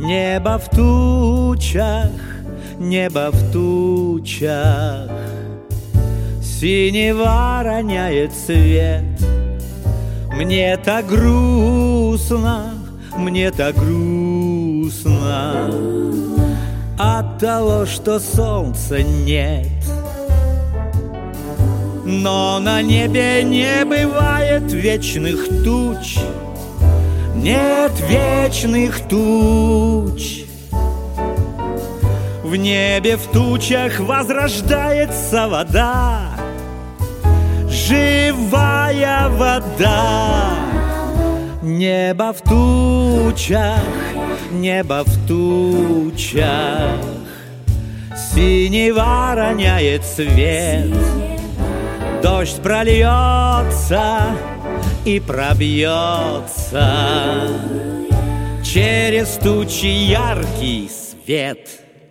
Небо в тучах, небо в тучах, синева роняет цвет. Мне так грустно, мне так грустно от того, что солнца нет. Но на небе не бывает вечных туч, нет вечных туч. В небе в тучах возрождается вода, живая вода. Небо в тучах, небо в тучах, синева роняет свет. Дождь прольется и пробьется через тучи яркий свет.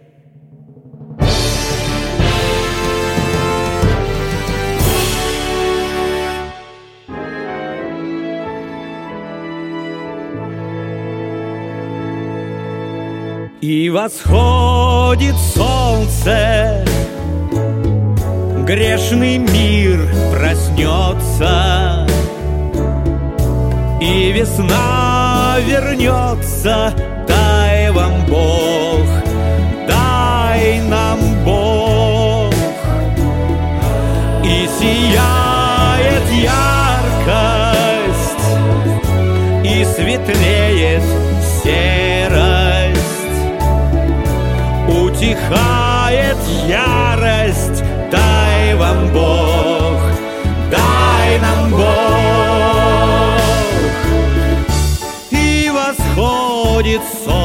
И восходит солнце, грешный мир проснется, и весна вернется. Дай вам Бог, дай нам Бог. И сияет яркость, и светлеет серость, утихает ярость. Дай вам Бог, дай нам Бог. И восходит солнце,